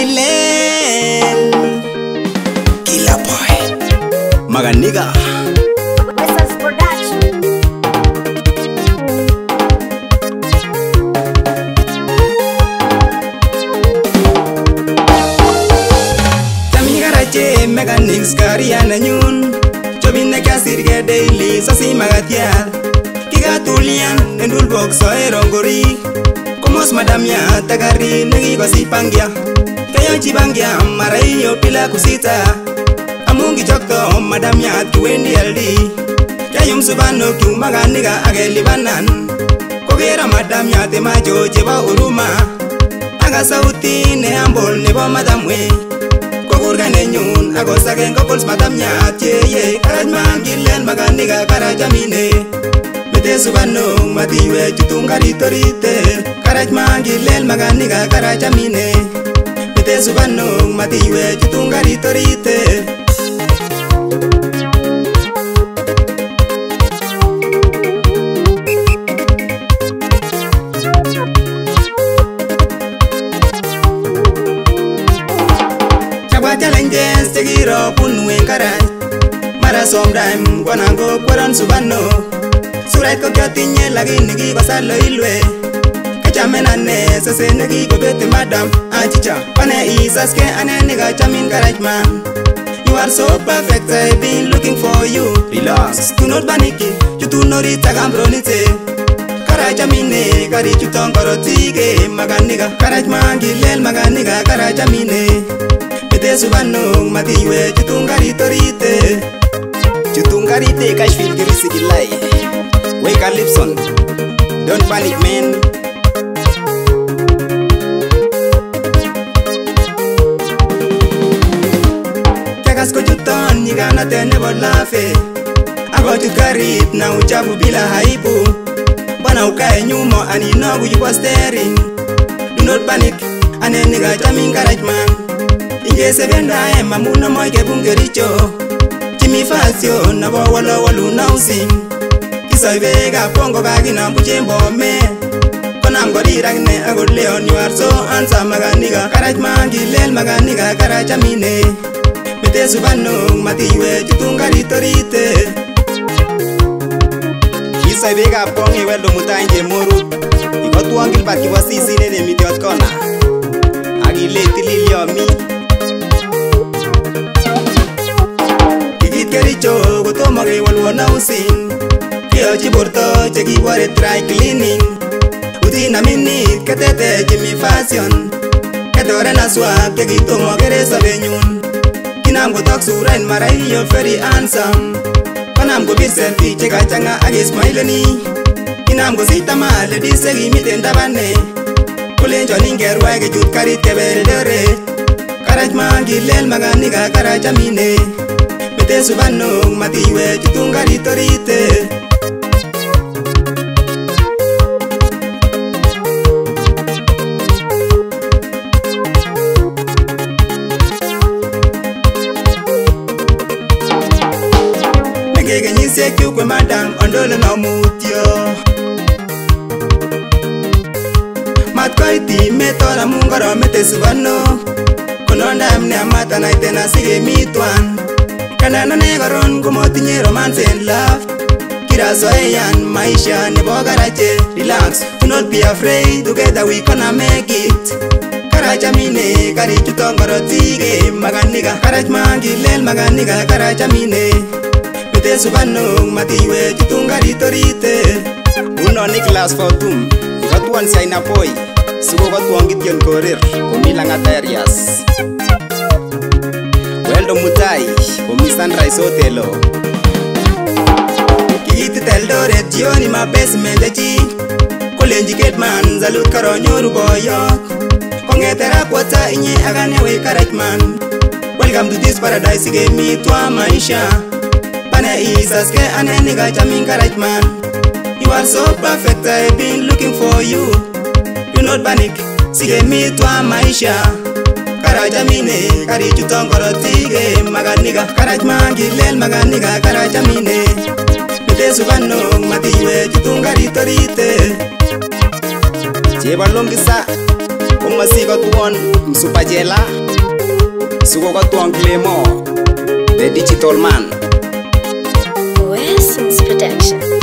Gilel Killer Boy Maganiga Wessels Production. Tamigarache Mechanics Kariana Nyun Chobine kasirge daily Sasi magatia Kigatulian Endul box Erongori Komos madamia Tagari Negi basi pangia Kaya chibangia Marayo pila kusita Amungi chokto madamia Tuwendi LD Kayum subano Maganiga Ageli banan Kogera madamia Temajo Jeba uruma Aga sauti ne ambol nebo madamwe Kokurgane nyun Ako sagen kokols madamia Cheye Karajman Gilel Maganiga Karajamine Mete subano Matiwe Chutungari torite Karajman Gilel Maganiga Karajamine Mete subano Matiwe Chutungari torite Challenges tegiro punwen karai Mara somdime kwanango kwaran subano Surait ko kyatinye lakini kibasalo ilwe Kachamenane sase negi kobete madam Achicha pane isaske ane nega chamin Karajman You are so perfect I've been looking for you Relax do not panic You do not eat agambronite Karajamine kari chutong korotige Maganiga Karajman Gilel Maganiga Karajamine Mete subano matiwe chutungari torite Chutungarite kashfil girisi gilai Wake up Lipson Don't panic man Kagas ko chuton nigana tene bolafe Ako chukarit na uchafu bila haibu Bwana ukae nyuma anino kujibwa steering Do not panic ane niga chamin Karajman Inge sevenda mamuna moike bungericho Jimmy Fasio na wala waluna usim Kisoibega pongo kagina mbuchembo me Konam goriragine agod leon you are so handsome Maganiga Karajman Gilel Maganiga Karajamine Mete subano matiwe chutungari torite Kisoibega ponge weldo mutainje morut Ikotu angil bat kiwa sisi nene mitiot kona Agileti liliomi Kericho kotomo kewalwon usin Kiyochi borto chekibore dry cleaning Utina minit ketete Jimmy Fashion Ketoren aswak chekitomo kere sobenyun Kinam kotok surain Marayo very handsome Konam kobir selfie chekachanga ak ismaileni Kinam kosita maledis chekimiten tabane Kolenchon ingerwai kechut karit kebeldoret Karajman Gilel Maganiga Karajamine Mete subano matiwe chutungari torite Negegenyisye kyukwe madam ondole no mutyo Matkoiti metora mungaro mete subano Kononda amne amata naitena sige mitwan Kanana negoron kumotinye romance and love Kiraso eyan maisha nebo garaje Relax, do not be afraid Together we gonna make it Karajamine, kari chutong korotige Maganiga, Karajman Gilel Maganiga Karajamine Mete subano matiwe chutungari torite Uno Nicholas Fortum Katuan si Aina Boy Suko katuan kityon korir Kumilang aterias Weldo Mutai Kumi Sunrise Hotelo Kiitit Eldoret jioni mapesmente chi Kolenji Gateman salut karonyoru boyot Kongetera kwata inye akanewe Karajman Welcome to this paradiseikemitwa maisha Pane isaske ane niga chamin Karajman You are so perfect I've been looking for you Do not panic Sikemitwa maisha Karajamine, kari chutong korotige Maganiga, Karajman Gilel Maganiga Karajamine Mete subano matiwe chutungari torite Chebalong kisa komasikotwon Msupajela, sikokotwon Clemo, the digital man. Wesson's Production.